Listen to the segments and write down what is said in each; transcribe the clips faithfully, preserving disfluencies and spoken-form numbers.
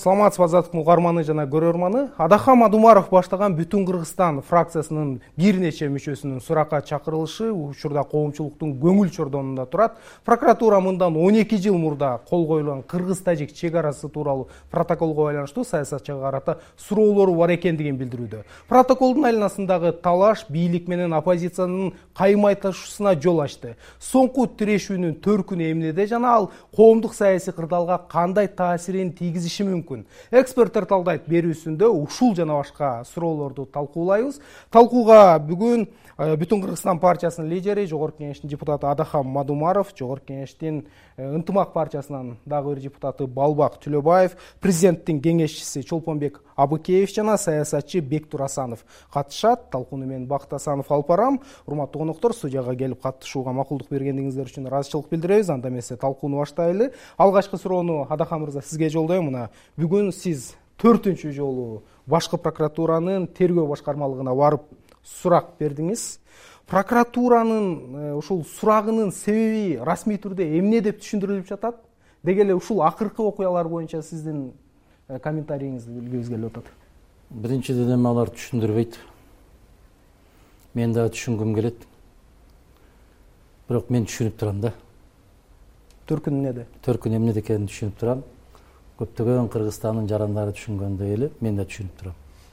Саламатсызбы азаттыктын угарманы жана көрөрманы. Адахам Адумаров баштаган Бүтүн Кыргызстан фракциясынын бир нече мүчөсүнүн суракка чакырылышы учурда коомчулуктун көңүл чордонунда турат. Прокуратура мындан он эки жыл мурда кол коюлган кыргыз-тажик чек арасы тууралуу протоколго байланыштуу саясатчыга карата суроолору бар экендигин билдирүүдө. Протоколдун айланасындагы талаш бийлик менен оппозициянын каймайташуусуна жол ачты. Соңку тирешүүнүн төркүнү эмнеде жана ал коомдук саясий кырдаалга кандай таасирин тийгизиши мүмкүн? Эксперттер талдайт берүүсүндө ушул жана башка суроолорду талкуулайбыз. Талкууга бүгүн Бүтүн Кыргызстан партиясынын лидери, Жогорку Кеңештин депутаты Адахам Мадумаров, Жогорку Кеңештин ынтымак партиясынын дагы бир депутаты Балбак Түлөбаев, президенттин кеңешчиси Чолпонбек Абыкеев жана саясатчы Бектур Асанов катышат. Талкууну мен Бакыт Асанов алып барам. Урматтуу коноктор, студияга келип катышууга макулдук бергендиңиздер үчүн ыраазычылык билдиребиз. Анда эмесе талкууну баштайлы. Алгачкы суроону Адахам мырза сизге жолдойм. Мына бүгүн сиз төртүнчү жолу башкы прокуратуранын тергөө башкармалыгына барып сурак бердиңиз. Прокуратуранын ушул сурагынын себеби расмий түрдө эмне деп түшүндүрүлүп жатат? Деги эле ушул акыркы окуялар боюнча сиздин комментарийиңизди билгибиз келип атат. Биринчиден эми алар түшүндүрбөйт. Мен да түшүнгүм келет. Бирок мен түшүнүп турам да. Төркүн эмнеде? Төркүн эмнеде экенин түшүнүп турам. Көптөгөн Кыргызстандын жарандары түшүнгөндөй эле мен да түшүнүп турам.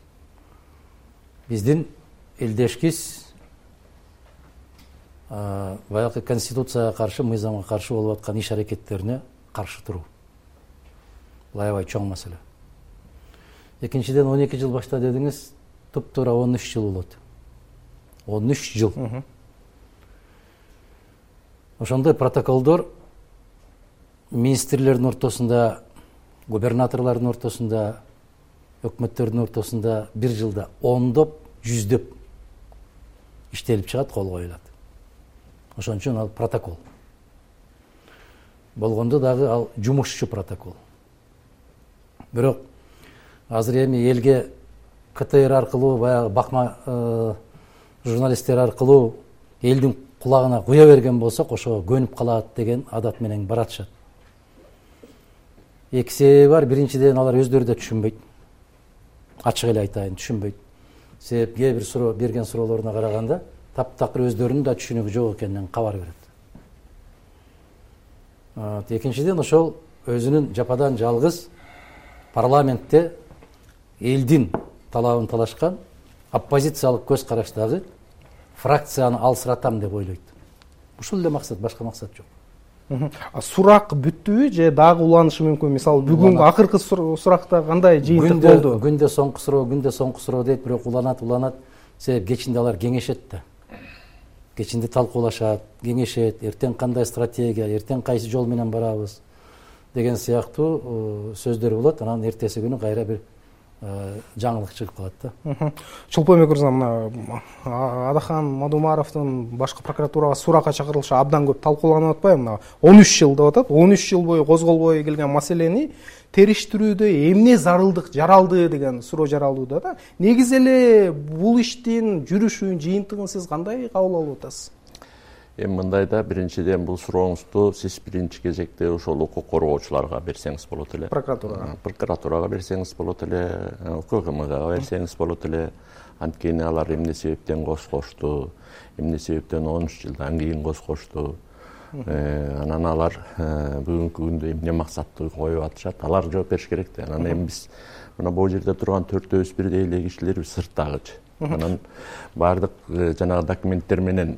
Биздин элдешкиз баягы конституцияга каршы, мыйзамга каршы болуп аткан иш аракеттерине каршы туруу. Бул аябай чоң маселе. Экинчиден он эки жыл башта дедиңиз, туп-туура он үч жыл болот. он үч жыл. Ошондой протоколдор министрлердин ортосунда, губернаторлордун ортосунда, өкмөттөрдүн ортосунда бир жылда ондоп, жүздөп иштелип чыгат, кол коюлат. Ошон үчүн ал протокол. Болгондо дагы ал жумушчу протокол. Бирок азыр эми элге КТР аркылуу, баягы бакма журналисттер аркылуу элдин кулагына куя берген болсок, ошого көнүп калат деген адат менен баратышат. Эки себеби бар. Биринчиден алар өздөрү да түшүнбөйт. Ачык эле айтайын, түшүнбөйт. Себеп кээ бир суроо берген суроолоруна караганда таптакыр өздөрүнүн да түшүнүгү жок экенинен кабар берет. Экинчиден ошол өзүнүн жападан жалгыз парламентте элдин талабын талашкан оппозициялык көз караштагы фракцияны алсыратам деп ойлойт. Ушул эле максат, башка максат жок. Сурак бүттүбү же дагы уланышы мүмкүн? Мисалы бүгүн акыркы суракта кандай жыйынтык болду? Күндө соңку суроо, күндө соңку суроо дейт, бирок уланат, уланат. Себеп кечинде алар кеңешет да. Кечинде талкуулашат, кеңешет, эртең кандай стратегия, эртең кайсы жол менен барабыз деген сыяктуу сөздөр болот. Анан эртеси күнү кайра бир жаңылык чыгып калат да. Чолпонбек мырза, мына Адахам Мадумаровдун башкы прокуратурага суракка чакырылышы абдан көп талкууланып атпайбы? Мына он үч жыл деп атат. он үч жыл бою козголбой келген маселени териштирүүдө эмне зарылдык жаралды деген суроо жаралууда да. Негизи эле бул иштин жүрүшүн, жыйынтыгын сиз кандай кабыл алып атасыз? Эми мындайда, биринчиден бул сурооңузду сиз биринчи кезекте ошол укук коргоочуларга берсеңиз болот эле. Прокуратурага. Прокуратурага берсеңиз болот эле, УКМКга берсеңиз болот эле. Анткени алар эмне себептен козгошту, эмне себептен он үч жылдан кийин козгошту. Анан алар бүгүнкү күндө эмне максатты коюп атышат, алар жооп бериш керек да. Анан эми биз мына бул жерде турган төртөөбүз бирдей эле кишилер сырттагычы. Анан бардык жанагы документтер менен,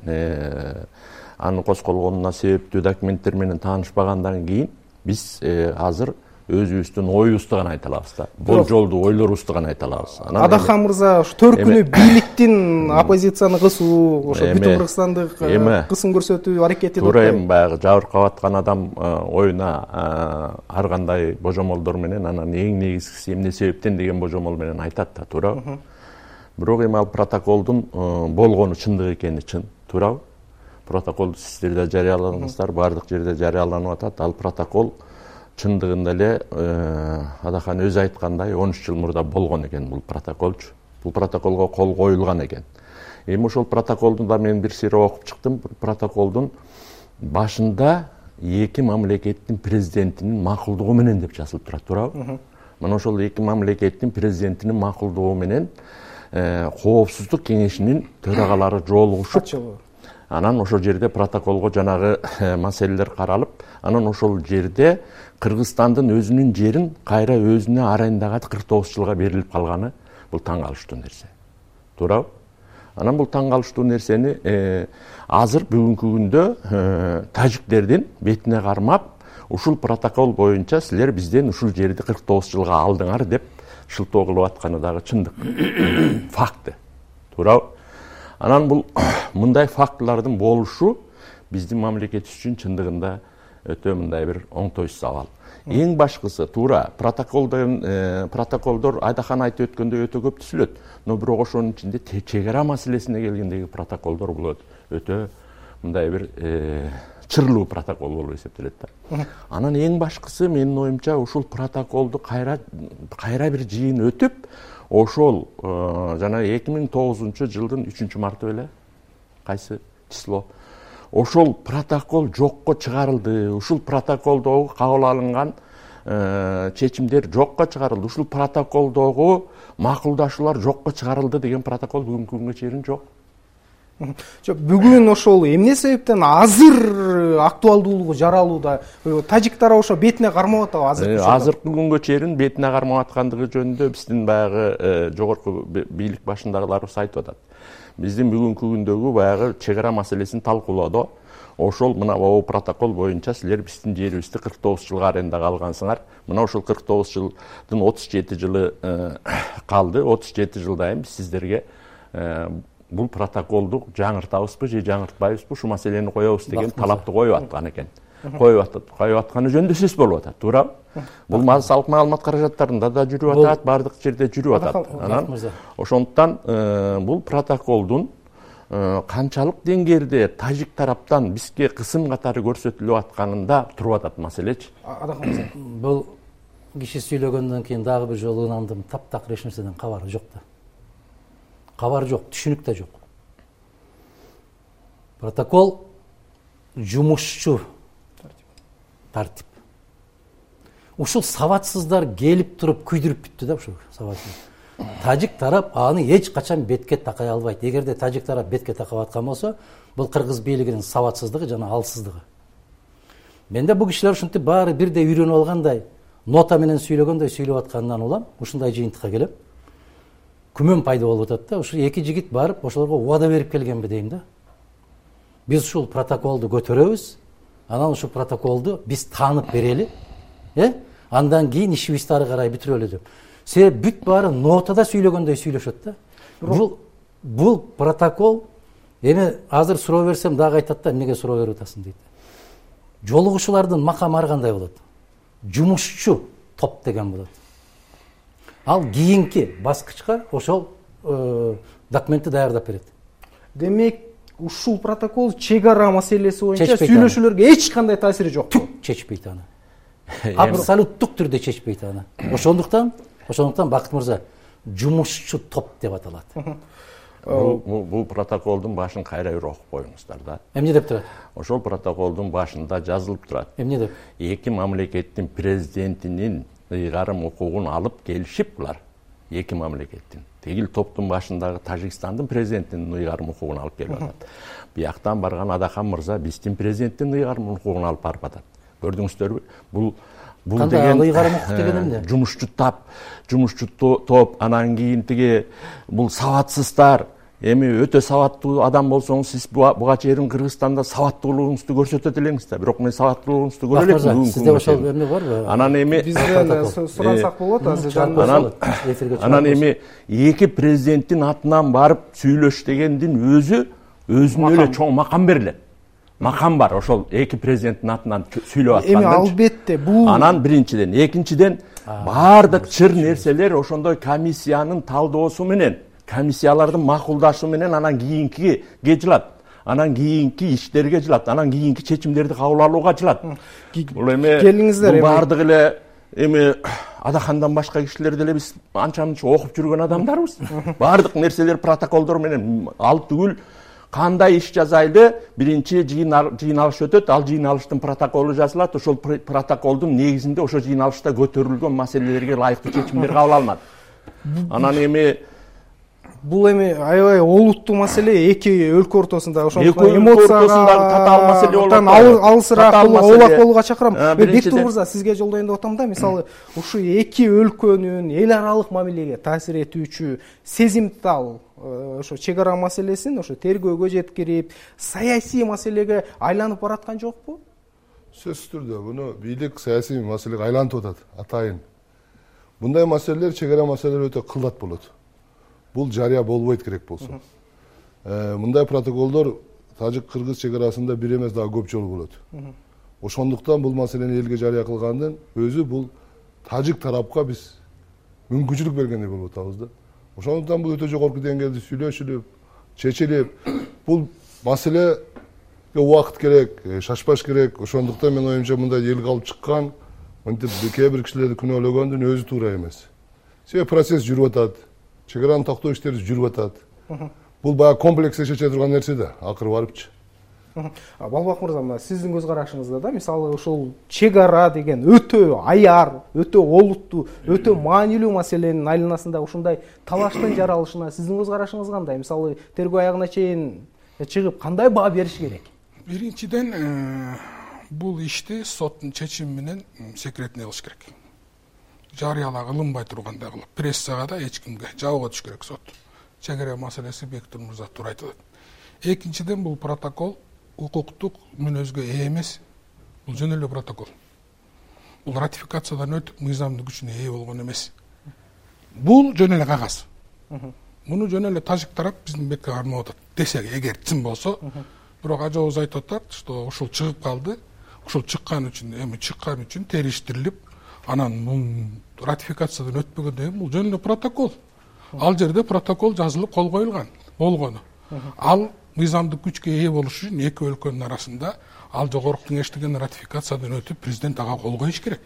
анын козголгонуна себептүү документтер менен таанышпагандан кийин биз азыр өзүбүздүн оюбузду гана айта алабыз да. Болжолду ойлорубузду гана айта алабыз. Адахам мырза, ушу төркүнү бийликтин оппозицияны кысуу, ошо Бүтүн Кыргызстандык кысым көрсөтүү аракети. Туура эми баягы жабыркап аткан адам оюна ар кандай божомолдор менен, анан эң негизгиси эмне себептен деген божомол менен айтат да, туурабы? Бирок эми ал протоколдун болгону чындык экени чын, туурабы? Протоколду сиздер да жарыяладыңыздар, бардык жерде жарыяланып атат. Ал протокол чындыгында эле Адахан өзү айткандай он үч жыл мурда болгон экен бул протоколчу. Бул протоколго кол коюлган экен. Эми ошол протоколду да мен бир сыйра окуп чыктым. Протоколдун башында эки мамлекеттин президентинин макулдугу менен деп жазылып турат, туурабы? мына ошол эки мамлекеттин президентинин макулдугу менен коопсуздук кеңешинин төрагалары жолугушуп, анан ошол жерде протоколго жанагы маселелер каралып, анан ошол жерде Кыргызстандын өзүнүн жерин кайра өзүнө арендага кырк тогуз жылга берилип калганы бул таң калыштуу нерсе. Туурабы? Анан бул таң калыштуу нерсени азыр бүгүнкү күндө тажиктердин бетине кармап, ушул протокол боюнча силер бизден ушул жерди кырк тогуз жылга алдыңар деп шылтоо кылып атканы дагы чындык. Факты. Туурабы? Анан бул мындай фактылардын болушу биздин мамлекетибиз үчүн чындыгында өтө мындай бир оңтойсуз абал. Эң башкысы туура протоколдон протоколдор Айдахан айтып өткөндөй өтө көп түзүлөт. Но бирок ошонун ичинде чек ара маселесине келгендеги протоколдор бул өтө мындай бир чырлуу протокол болуп эсептелет да. Анан эң башкысы менин оюмча ушул протоколду кайра кайра бир жыйын өтүп, ошол жана эки миң тогузунчу жылдын үчүнчү марты беле кайсы число ошол протокол жокко чыгарылды. Ушул протоколдогу кабыл алынган чечимдер жокко чыгарылды. Ушул протоколдогу макулдашуулар жокко чыгарылды деген протокол бүгүнкү күнгө чейин жок. Бүгүн ошол эмне себептен азыр актуалдуулугу жаралууда? Тажик тарабы ошо бетине кармап атабы азыр? Азыркы күнгө чейин бетине кармап аткандыгы жөнүндө биздин баягы жогорку бийлик башындагыларыбыз айтып атат. Биздин бүгүнкү күндөгү баягы чек ара маселесин талкуулоодо ошол мына бул протокол боюнча силер биздин жерибизди кырк тогуз жылга арендага алгансыңар. Мына ошол кырк тогуз жылдын отуз жети жылы калды. отуз жети жылдан биз сиздерге бул протоколду жаңыртабызбы же жаңыртпайбызбы, ушу маселени коебуз деген талапты коюп аткан экен. Коюп атат, коюп атканы жөнүндө сөз болуп атат, туурабы? Бул салык маалымат каражаттарында да жүрүп атат, бардык жерде жүрүп атат. Анан ошондуктан бул протоколдун канчалык деңгээлде тажик тараптан бизге кысым катары көрсөтүлүп атканында туруп атат маселечи. Бул киши сүйлөгөндөн кийин дагы бир жолу ынандым, таптак эч нерседен кабары жок да. Кабар жок, түшүнүк да жок. Протокол жумушчу тартип. Ушул сабатсыздар келип туруп күйдүрүп бүттү да ушул сабатсыз. Тажик тарап аны эч качан бетке такай албайт. Эгерде тажик тарап бетке такап аткан болсо, бул кыргыз бийлигинин сабатсыздыгы жана алсыздыгы. Менде бул кишилер ушинтип баары бирдей үйрөнүп алгандай, нота менен сүйлөгөндөй сүйлөп атканынан улам, ушундай жыйынтыкка келем. Күмөн пайда болуп атат да, ушу эки жигит барып ошолорго убада берип келгенби дейм да. Биз ушул протоколду көтөрөбүз, анан ушул протоколду биз таанып берели, э? Андан кийин ишибизди ары карай бүтүрөлү деп. Себеп бүт баары нотада сүйлөгөндөй сүйлөшөт да. Бул бул протокол эми азыр суроо берсем дагы айтат да, эмнеге суроо берип атасың дейт. Жолугушуулардын макамы ар кандай болот? Жумушчу топ деген болот. Ал кийинки баскычка ошол документти даярдап берет. Демек, ушул протокол чек ара маселеси боюнча сүйлөшүүлөргө эч кандай таасири жок. Чечпейт аны. Абсолюттук түрдө чечпейт аны. Ошондуктан, ошондуктан Бакыт мырза, жумушчу топ деп аталат. Бул протоколдун башын кайра бир окуп коюңуздар да. Эмне деп турат? Ошол протоколдун башында жазылып турат. Эмне деп? Эки мамлекеттин президентинин ыйгарым укугун алып келишип булар. Эки мамлекеттин. Тегил топтун башындагы Тажикстандын президентинин ыйгарым укугун алып келип атат. Бияктан барган Адахан мырза биздин президенттин ыйгарым укугун алып барып атат. Көрдүңүздөрбү? Бул бул деген ыйгарым укук деген эмне? Жумушчу тап, жумушчу топ, анан кийин тиги бул сабатсыздар. Эми өтө сабаттуу адам болсоңуз, сиз буга чейин Кыргызстанда сабаттуулугуңузду көрсөтөт элеңиз да. Бирок мен сабаттуулугуңузду көрө элекмин бүгүнкү күндө. Сизде ошол эмне барбы? Анан эми бизден сурансак болот, азырдан. Анан анан эми эки президенттин атынан барып сүйлөш дегендин өзү өзүнө эле чоң макам берилет. Макам бар ошол эки президенттин атынан сүйлөп атканда. Эми албетте бул анан биринчиден, экинчиден баардык чыр нерселер ошондой комиссиянын талдоосу менен, комиссиялардын макулдашуу менен анан кийинки жылат. Анан кийинки иштерге жылат, анан кийинки чечимдерди кабыл алууга жылат. Бул эми келиңиздер баардык эле эми Адахандан башка кишилер деле биз анча-мынча окуп жүргөн адамдарбыз. Баардык нерселер протоколдор менен ал түгүл кандай иш жасайлы, биринчи жыйналыш өтөт, ал жыйналыштын протоколу жазылат, ошол протоколдун негизинде ошо жыйналышта көтөрүлгөн маселелерге ылайыктуу чечимдер кабыл алынат. Анан эми бул эми аябай олуттуу маселе, эки өлкө ортосунда ошондой эмоцияга татаал маселе болуп алысыраак оолак болууга чакырам. Бектур мырза, сизге жолдоюн деп атам да, мисалы ушул эки өлкөнүн эл аралык мамилеге таасир этүүчү сезимтал ошо чек ара маселесин ошо тергөөгө жеткирип, саясий маселеге айланып бараткан жокпу? Сөзсүз түрдө муну бийлик саясий маселеге айлантып атат атайын. Мындай маселелер, чек ара маселелер өтө кылдат болот. Бул жарыя болбойт керек болсо. Мындай протоколдор тажик-кыргыз чек арасында бир эмес, дагы көп жолу болот. Ошондуктан бул маселени элге жарыя кылгандын өзү бул тажик тарапка биз мүмкүнчүлүк бергендей болуп атабыз да. Ошондуктан бул өтө жогорку деңгээлде сүйлөшүлүп, чечилип, бул маселеге убакыт керек, шашпаш керек. Ошондуктан мен оюмча мындай элге алып чыккан, мынтип кээ бир кишилерди күнөөлөгөндүн өзү туура эмес. Себеби процесс жүрүп атат. Чек араны токтоо иштери жүрүп атат. Бул баягы комплекс чече турган нерсе да, акыры барыпчы. Балбак мырза, мына сиздин көз карашыңызда да, мисалы ушул чек ара деген өтө аяр, өтө олуттуу, өтө маанилүү маселенин айланасында ушундай талаштын жаралышына сиздин көз карашыңыз кандай? Мисалы тергөө аягына чейин чыгып кандай баа бериш керек? Биринчиден, бул ишти соттун чечими менен секретный кылыш керек. Жарыялаа кылынбай тургандай кылып, прессага да эч кимге жабууга түш керек сот. Чек ара маселеси Бектур мырза туура айтып атат. Экинчиден, бул протокол укуктук мүнөзгө ээ эмес. Бул жөн эле протокол. Бул ратификациядан өтүп, мыйзамдын күчүнө ээ болгон эмес. Бул жөн эле кагаз. Муну жөн эле тажик тарап биздин бетке кармап атат. Десек, эгер чын болсо, бирок ажообуз айтып атат, что ушул чыгып калды. Ушул чыккан үчүн, эми чыккан үчүн териштирилип, анан бул ратификациядан өтпөгөндөн кийин бул жөн эле протокол. Ал жерде протокол жазылып кол коюлган болгону. Ал мыйзамдык күчкө ээ болуш үчүн эки өлкөнүн арасында ал жогорку кеңештиген ратификациядан өтүп, президент ага кол коюш керек.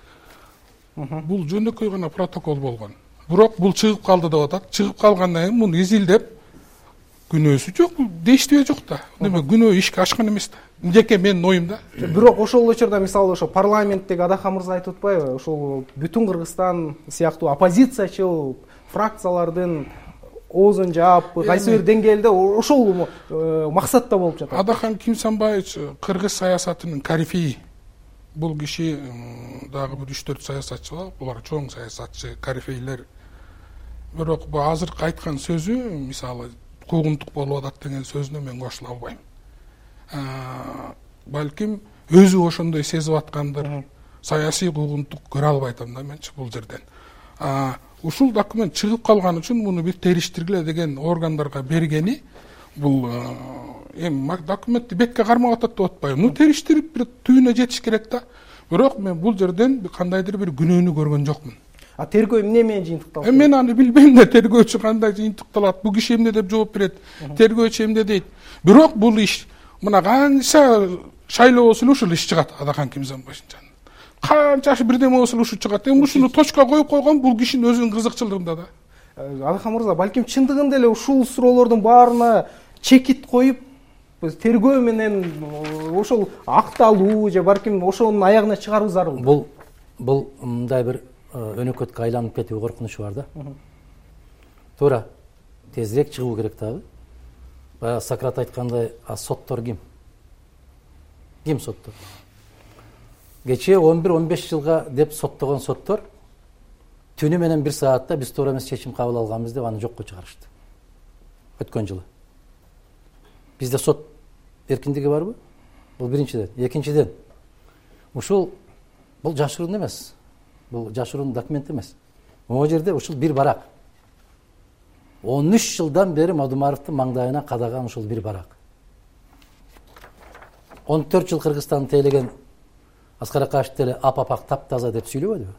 Бул жөнөкөй гана протокол болгон. Бирок бул чыгып калды деп атат. Чыгып калгандан кийин муну изилдеп, күнөөсү жок, дейштүү жок да. Неме күнөө ишке ашкан эмес да. Жеке менин оюмда. Бирок ошол учурда мисалы ошо парламенттеги Адахан мырза айтып атпайбы? Ошол бүтүн Кыргызстан сыяктуу оппозициячыл фракциялардын оозун жаап, кайсы бир деңгээлде ошол максатта болуп жатат. Адахан Кимсанбаевич кыргыз саясатынын корифеи. Бул киши дагы бир үч төрт саясатчы бар, булар чоң саясатчы, корифейлер. Бирок бу азыркы айткан сөзү, мисалы, куугунтук болуп атат деген сөзүнө мен кошула албайм. Балким өзү ошондой сезип аткандыр. Саясий куугунтук көрө албай атам да менчи бул жерден. Ушул документ чыгып калган үчүн муну бир териштиргиле деген органдарга бергени, бул эми документти бетке кармап атат деп атпайбы. Муну териштирип бир түбүнө жетиш керек да. Бирок мен бул жерден кандайдыр бир күнөөнү көргөн жокмун. А тергөө эмне менен жыйынтыкталат? Эми мен аны билбейм да, тергөөчү кандай жыйынтыкталат, бул киши эмне деп жооп берет, тергөөчү эмне дейт. Бирок бул иш мына канча шайлоо болсо эле ушул иш чыгат Адахан Кимсанбаевичтин жанынан. Канча бирдеме болсо эле ушул чыгат. Эми ушуну точка коюп койгон бул кишинин өзүнүн кызыкчылыгында да. Адахан мырза, балким чындыгында эле ушул суроолордун баарына чекит коюп, тергөө менен ошол акталуу же балким ошонун аягына чыгаруу зарыл. Бул бул мындай бир өнөкөткө айланып кетүү коркунучу бар да. Туура. Тезирээк чыгуу керек дагы. Баягы Сократ айткандай, а соттор ким? Ким соттор? Кечээ он бир он беш жылга деп соттогон соттор түнү менен бир саатта биз туура эмес чечим кабыл алганбыз деп аны жокко чыгарышты. Өткөн жылы. Бизде сот эркиндиги барбы? Бул биринчиден. Экинчиден, ушул бул жашыруун эмес. Бул жашыруун документ эмес. Могу жерде ушул бир барак. он үч жылдан бери Мадумаровдун маңдайына кадаган ушул бир барак. он төрт жыл Кыргызстанды тейлеген Аскар Акашев деле ап-апак таптаза деп сүйлөбөдүбү?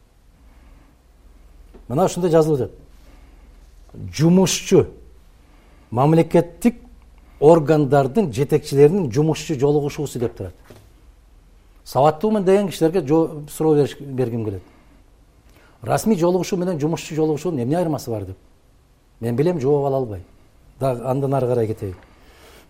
Мына ушунда жазылып жатат. Жумушчу мамлекеттик органдардын жетекчилеринин жумушчу жолугушуусу деп турат. Сабаттуулмун деген кишилерге суроо бергим келет. Расмий жолугушуу менен жумушчу жолугушуунун эмне айырмасы бар деп. Мен билем, жооп ала албай. Да андан ары карай кетейин.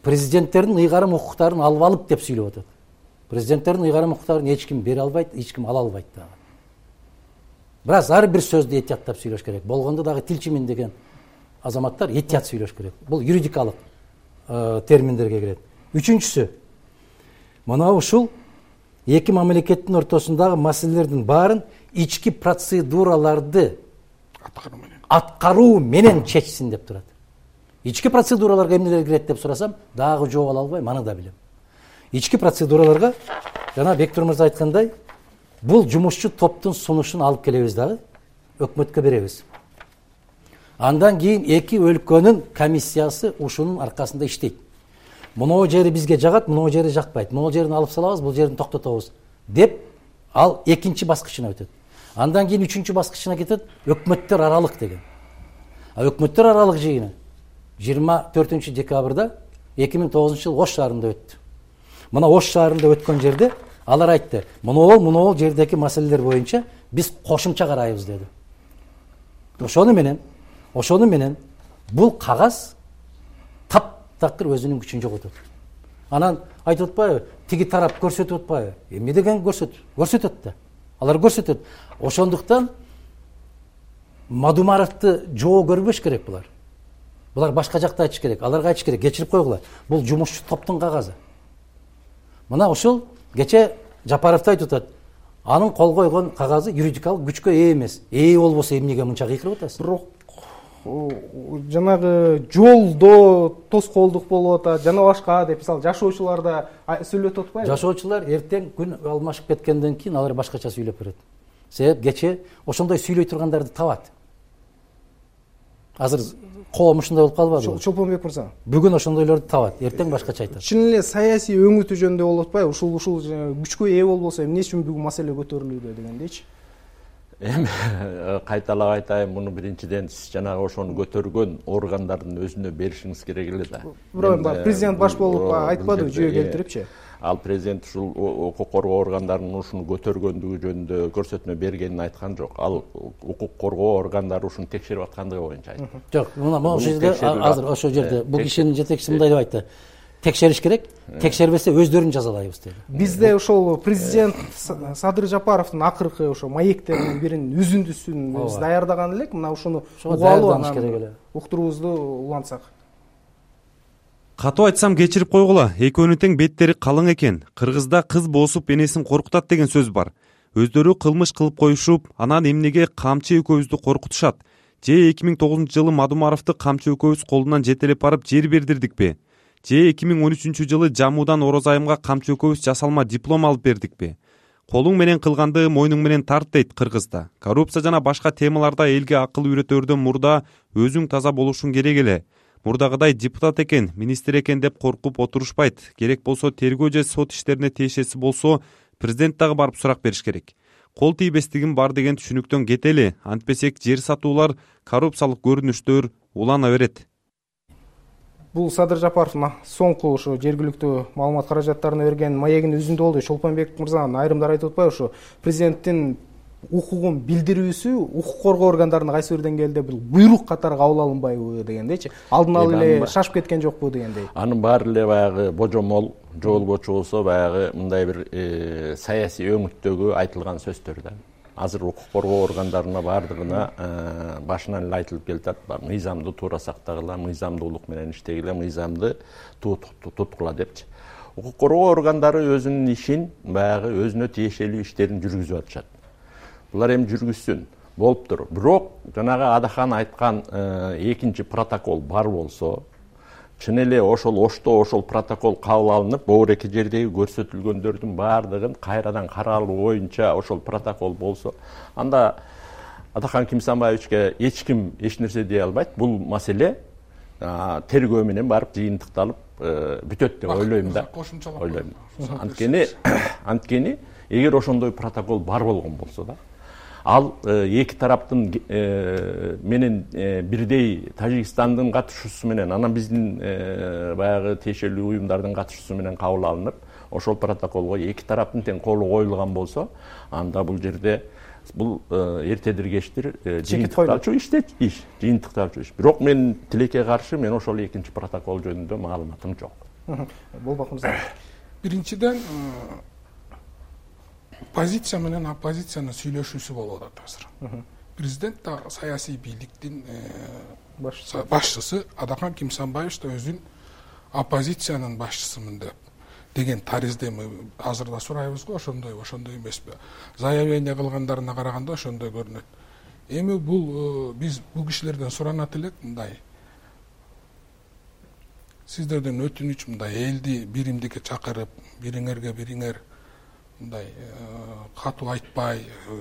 президенттердин ыйгарым укуктарын алып алып деп сүйлөп атат. Президенттердин ыйгарым укуктарын эч ким бере албайт, эч ким ала албайт дагы. Бирок ар бир сөздү этияттап сүйлөш керек. Болгондо дагы тилчимин деген азаматтар этият сүйлөш керек. Бул юридикалык терминдерге кирет. Үчүнчүсү, мына ушул эки мамлекеттин ортосундагы маселелердин баарын ички процедураларды аткаруу менен аткаруу менен чечсин деп турат. Ички процедураларга эмнелер кирет деп сурасам, дагы жооп ала албайм, аны да билем. Ички процедураларга жана Бектур мырза айткандай, бул жумушчу топтун сунушун алып келебиз дагы, өкмөткө беребиз. Андан кийин эки өлкөнүн комиссиясы ушунун аркасында иштейт. Мынау жери бизге жагат, мынау жери жакпайт. Мынау жерин алып салабыз, бул жерин токтотобуз деп ал экинчи баскычына өтөт. Андан кийин үчүнчү баскычына кетет, өкмөттөр аралык деген. А өкмөттөр аралык жыйыны жыйырма төртүнчү декабрда эки миң тогузунчу жыл Ош шаарында өттү. Мына Ош шаарында өткөн жерде алар айтты, мынау мынау жердеги маселелер боюнча биз кошумча карайбыз деди. Ошону менен, ошону менен бул кагаз таптакыр өзүнүн күчүн жоготот. Анан айтып атпайбы, тиги тарап көрсөтүп атпайбы? Эмне деген көрсөт? Көрсөтөт да. Алар көрсөтөт. Ошондуктан Мадумаровду жоо көрбөш керек булар. Булар башка жакта айтыш керек. Аларга айтыш керек, кечирип койгула. Бул жумушчу топтун кагазы. Мына ушул кече Жапаров айтып атат. Анын кол койгон кагазы юридикалык күчкө ээ эмес. Ээ болбосо эмнеге мынча кыйкырып атасыз? Бирок жанагы жолдо тоскоолдук болуп атат, жана башка деп мисалы жашоочулар да сүйлөтүп атпайбы? Жашоочулар эртең күн алмашып кеткенден кийин алар башкача сүйлөп берет. Себеп кече ошондой сүйлөй тургандарды табат. Азыр коом ушундай болуп калбадыбы? Чолпонбек мырза. Бүгүн ошондойлорду табат, эртең башкача айтат. Чын эле саясий өңүтүү жөнүндө болуп атпайбы? Ушул ушул күчкө ээ болбосо эмне үчүн бүгүн маселе көтөрүлүүдө дегендейчи. Эми кайталап айтайын, муну биринчиден сиз жанагы ошону көтөргөн органдардын өзүнө беришиңиз керек эле да. Бирок президент баш болуп айтпадыбы жүйө келтирипчи? Ал президент ушул укук коргоо органдарынын ушуну көтөргөндүгү жөнүндө көрсөтмө бергенин айткан жок. Ал укук коргоо органдары ушуну текшерип аткандыгы боюнча айтты. Жок, мына могу жерде азыр ошол жерде бул кишинин жетекчиси мындай деп айтты. Текшериш керек, текшербесе өздөрүн жазалайбыз деди. Бизде ошол президент Садыр Жапаровдун акыркы ошо маектеринин бирин үзүндүсүн биз даярдаган элек. Мына ушуну угалы анан уктуруубузду улантсак. Катуу айтсам кечирип койгула, экөөнүн тең беттери калың экен. Кыргызда кыз боосуп энесин коркутат деген сөз бар. Өздөрү кылмыш кылып коюшуп, анан эмнеге камчы экөөбүздү коркутушат? Же эки миң тогузунчу жылы Мадумаровду камчы экөөбүз колунан жетелеп барып жер бердирдикпи? Же эки миң он үчүнчү жылы Жамуудан Орозайымга камчы экөөбүз жасалма диплом алып бердикпи? Колуң менен кылганды мойнуң менен тарт дейт Кыргызда. Коррупция жана башка темаларда элге акыл үйрөтөрдөн мурда өзүң таза болушуң керек эле. Мурдагыдай депутат экен, министр экен деп коркуп отурушпайт. Керек болсо тергөө же сот иштерине тиешеси болсо, президент дагы барып сурак бериш керек. Кол тийбестигим бар деген түшүнүктөн кетели. Антпесек жер сатуулар, коррупциялык көрүнүштөр улана берет. Бул Садыр Жапаровдун соңку ошо жергиликтүү маалымат каражаттарына берген маегинин үзүндө болду. Чолпонбек мырзанын айрымдар айтып атпайбы, ошо президенттин укугун билдирүүсү укук коргоо органдарына кайсы бир деңгээлде бул буйрук катары кабыл алынбайбы дегендейчи. Алдын ала эле шашып кеткен жокпу дегендей. Анын баары эле баягы божомол жоолгочу болсо баягы мындай бир саясий өңүттөгү айтылган сөздөр да. Азыр укук коргоо органдарына баардыгына башынан эле айтылып келатат. Мыйзамды туура сактагыла, мыйзамдуулук менен иштегиле, мыйзамды туткула депчи. Укук коргоо органдары өзүнүн ишин баягы өзүнө тиешелүү иштерин жүргүзүп атышат. Булар эми жүргүзсүн, болуптур. Бирок жанагы Адахан айткан экинчи протокол бар болсо, чын эле ошол Ошто ошол протокол кабыл алынып, боор эки жердеги көрсөтүлгөндөрдүн баардыгын кайрадан каралуу боюнча ошол протокол болсо, анда Адахан Кимсанбаевичке эч ким эч нерсе дей албайт. Бул маселе тергөө менен барып жыйынтыкталып бүтөт деп ойлойм да. Ойлойм. Анткени анткени эгер ошондой протокол бар болгон болсо да, ал эки тараптын менен бирдей Тажикстандын катышуусу менен, анан биздин баягы тиешелүү уюмдардын катышуусу менен кабыл алынып, ошол протоколго эки тараптын тең колу коюлган болсо, анда бул жерде бул эртедир кечтир жыйынтыкталчу иште иш, жыйынтыкталчу иш. Бирок мен тилекке каршы мен ошол экинчи протокол жөнүндө маалыматым жок. Болбок мырза. Биринчиден позиция менен оппозициянын сүйлөшүүсү болуп атат азыр. Президент да саясий бийликтин башчысы Адахан Кимсанбаевич да өзүн оппозициянын башчысымын деп деген таризде азыр да сурайбыз го, ошондой ошондой эмеспи? Заявление кылгандарына караганда ошондой көрүнөт. Эми бул биз бул кишилерден суранат элек мындай. Сиздерден өтүнүч мындай элди биримдикке чакырып, бириңерге бириңер мындай катуу айтпай,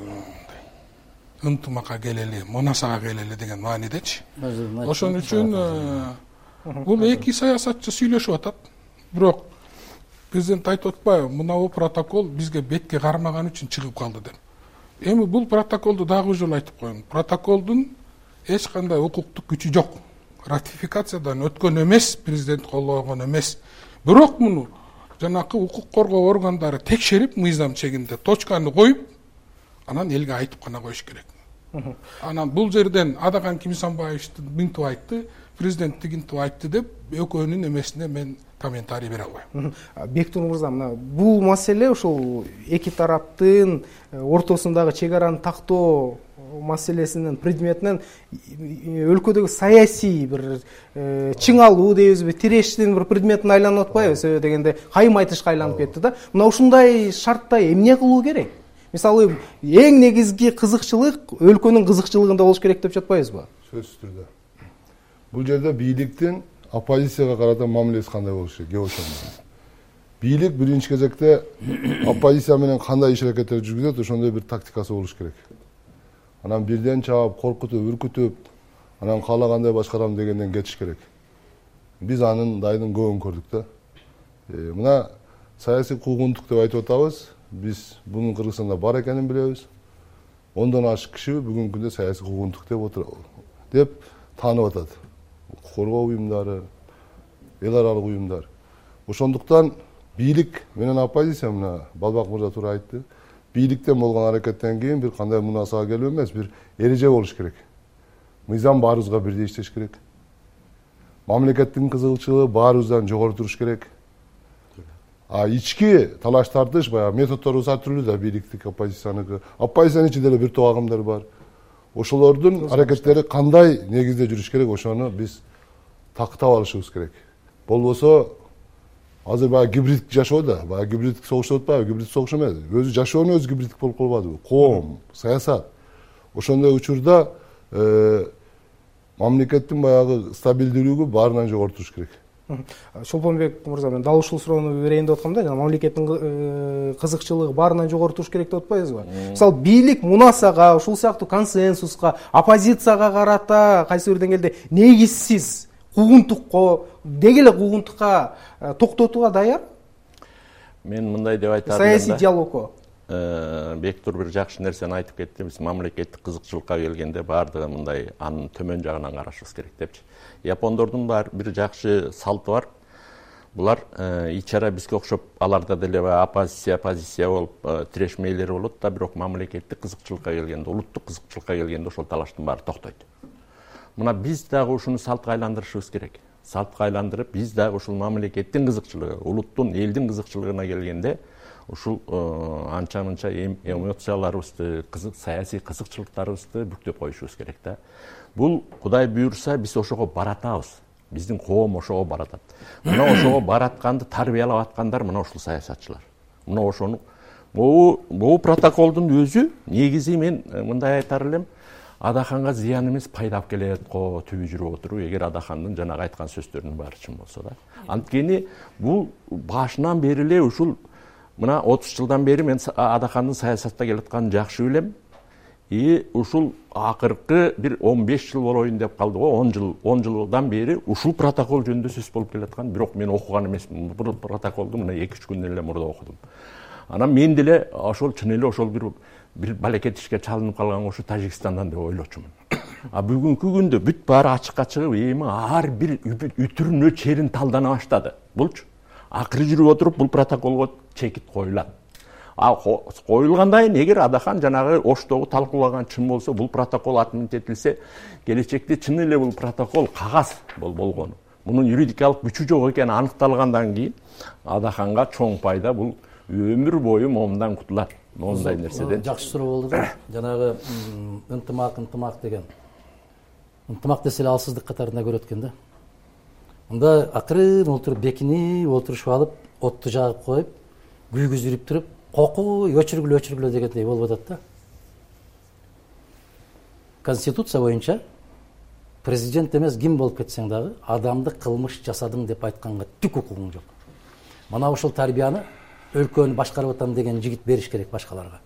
ынтымакка келели, мунасага келели деген маанидечи. Ошон үчүн бул эки саясатчы сүйлөшүп атат. Бирок президент айтып атпайбы, мынау протокол бизге бетке кармаган үчүн чыгып калды деп. Эми бул протоколду дагы бир жолу айтып коеюн. Протоколдун эч кандай укуктук күчү жок. Ратификациядан өткөн эмес, президент колдогон эмес. Бирок муну жанакы укук коргоо органдары текшерип, мыйзам чегинде точканы коюп, анан элге айтып гана коюш керек. Анан бул жерден Адахан Кимсанбаевичтин мынтип айтты, президент тигинтип айтты деп экөөнүн эмесине мен комментарий бере албайм. Бектур мырза, мына бул маселе ушул эки тараптын ортосундагы чек араны тактоо маселесинин предметинен өлкөдөгү саясий бир чыңалуу дейбизби, тирештин бир предметине айланып атпайбы? Себеби дегенде кайым айтышка айланып кетти да. Мына ушундай шартта эмне кылуу керек? Мисалы, эң негизги кызыкчылык өлкөнүн кызыкчылыгында болуш керек деп жатпайбызбы? Сөзсүз түрдө. Бул жерде бийликтин оппозицияга карата мамилеси кандай болуш керек? Кеп бийлик биринчи кезекте оппозиция менен кандай иш аракеттер жүргүзөт, ошондой бир тактикасы болуш керек. Анан бирден чаап, коркутуп, үркүтүп, анан каалагандай башкарам дегенден кетиш керек. Биз анын дайынын көбүн көрдүк да. Мына саясий куугунтук деп айтып атабыз. Биз бунун Кыргызстанда бар экенин билебиз. Ондон ашык киши бүгүнкү күндө саясий куугунтук деп отур деп таанып атат. Коргоо уюмдары, эл аралык уюмдар. Ошондуктан бийлик менен оппозиция, мына Балбак мырза туура айтты. Бийликтен болгон аракеттен кийин бир кандай мунасага келүү эмес, бир эреже болуш керек. Мыйзам баарыбызга бирдей иштеш керек. Мамлекеттин кызыкчылыгы баарыбыздан жогору туруш керек. А ички талаш тартыш баягы методдорубуз ар түрлүү да, бийликтик, оппозицияныкы. Оппозициянын ичинде деле бир топ агымдар бар. Ошолордун аракеттери кандай негизде жүрүш керек, ошону биз тактап алышыбыз керек. Болбосо азыр баягы гибриддик жашоо да, баягы гибриддик согуш деп атпайбы? Гибриддик согуш эмес. Өзү жашоонун өзү гибриддик болуп калбадыбы? Коом, саясат. Ошондой учурда мамлекеттин баягы стабилдүүлүгү баарынан жогору туруш керек. Шолпонбек мырза, мен дал ушул суроону берейин деп аткам да, жана мамлекеттин кызыкчылыгы баарынан жогору туруш керек деп атпайбызбы? Мисалы, бийлик мунасага, ушул сыяктуу консенсуска, оппозицияга карата кайсы бир деңгээлде негизсиз куугунтукка, деги эле куугунтукка токтотууга даяр? Мен мындай деп айтам. Саясий диалогко. Бектур бир жакшы нерсени айтып кетти. Биз мамлекеттик кызыкчылыкка келгенде баардыгы мындай анын төмөн жагынан карашыбыз керек депчи. Япондордун бар бир жакшы салты бар. Булар ичара бизге окшоп, аларда деле оппозиция, позиция болуп тирешмейлер болот да, бирок мамлекеттик кызыкчылыкка келгенде, улуттук кызыкчылыкка келгенде ошол талаштын баары токтойт. Мына биз дагы ушуну салтка айландырышыбыз керек. Салтка айландырып, биз дагы ушул мамлекеттин кызыкчылыгы, улуттун, элдин кызыкчылыгына келгенде ушул анча-мынча эмоцияларыбызды, саясий кызыкчылыктарыбызды бүктөп коюшубуз керек да. Бул Кудай буйрса биз ошого баратабыз. Биздин коом ошого баратат. Мына ошого баратканды тарбиялап аткандар мына ушул саясатчылар. Мына ошону бул протоколдун өзү негизи мен мындай айтар элем, Адаханга зыян эмес, пайдап келет го түбү жүрүп отуруп, эгер Адахандын жанагы айткан сөздөрүнүн баары чын болсо да. Анткени бул башынан бери эле ушул мына отуз жылдан бери мен Адахандын саясатта келатканын жакшы билем. И ушул акыркы бир он беш жыл болоюн деп калды го, он жыл, он жылдан бери ушул протокол жөнүндө сөз болуп келаткан, бирок мен окуган эмесмин. Бул протоколду мына эки үч күндөн эле мурда окудум. Анан мен деле ошол чын эле ошол бир бир балекет ишке чалынып калган ушу Тажикстандан деп ойлочумун. А бүгүнкү күндө бүт баары ачыкка чыгып, эми ар бир үтүрүнө черин талдана баштады. Булчу акыры жүрүп отуруп бул протоколго чекит коюлат. А коюлгандан кийин эгер Адахан жанагы Оштогу талкуулаган чын болсо, бул протокол отменить этилсе, келечекте чын эле бул протокол кагаз болгону, мунун юридикалык күчү жок экени аныкталгандан кийин Адаханга чоң пайда, бул өмүр бою момундан кутулат. Момундай нерседен. Жакшы суроо болду да. Жанагы ынтымак, ынтымак деген. Ынтымак десе эле алсыздык катарында көрөт экен да. Мында акырын олтуруп, бекинип олтурушуп алып, отту жагып коюп, күйгүзүрүп туруп, кокуй, өчүргүлө, өчүргүлө дегендей болуп атат да. Конституция боюнча президент эмес ким болуп кетсең дагы адамды кылмыш жасадың деп айтканга түк укугуң жок. Мына ушул тарбияны өлкөнү башкарып атам деген жигит бериш керек башкаларга.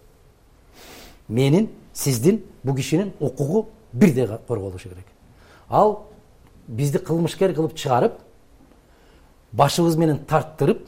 Менин, сиздин, бу кишинин укугу бирдей корголушу керек. Ал бизди кылмышкер кылып чыгарып, башыбыз менен тарттырып,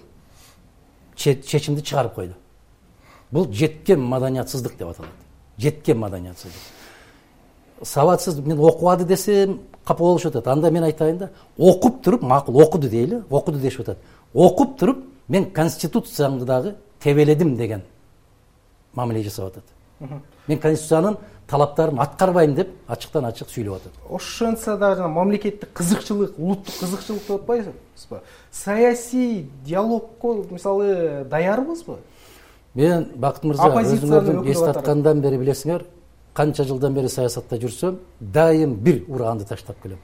чечимди чыгарып койду. Бул жеткен маданиятсыздык деп аталат. Жеткен маданиятсыздык. Сабатсыз, мен окубады десем капа болушуп атат. Анда мен айтайын да, окуп туруп, макул окуду дейли, окуду дешип атат. Окуп туруп, мен конституциямды дагы тебеледим деген мамиле жасап атат. Мен конституциянын талаптарын аткарбайм деп ачыктан ачык сүйлөп атат. Ошентсе да жана мамлекеттик кызыкчылык, улуттук кызыкчылык деп атпайсызбы? Саясий диалогко мисалы даярбызбы? Мен Бакыт мырза, өзүңөрдүн эстаткандан бери билесиңер, канча жылдан бери саясатта жүрсөм, дайым бир ураганды таштап келем.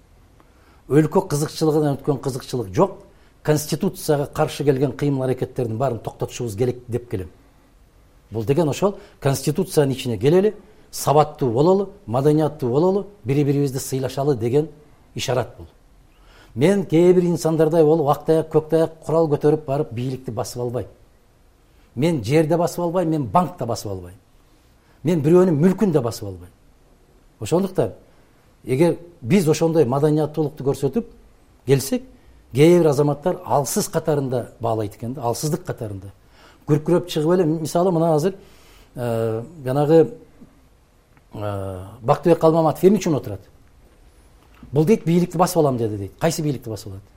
Өлкө кызыкчылыгынан өткөн кызыкчылык жок. Конституцияга каршы келген кыймыл аракеттердин баарын токтотушубуз керек деп келем. Бул деген ошол конституциянын ичине келели, сабаттуу бололу, маданияттуу бололу, бири-бирибизди сыйлашалы деген ишарат бул. Мен кээ бир инсандардай болуп, актаяк, көктаяк курал көтөрүп барып бийликти басып албайм. Мен жерде басып албайм, мен банкта басып албайм. Мен бирөөнүн мүлкүн да басып албайм. Ошондуктан эгер биз ошондой маданияттуулукту көрсөтүп келсек, кээ бир азаматтар алсыз катарында баалайт экен да, алсыздык катарында. Күркүрөп чыгып эле, мисалы мына азыр жанагы Бактыбек Калмаматов эмне үчүн отурат? Бул дейт бийликти басып алам деди дейт. Кайсы бийликти басып алат?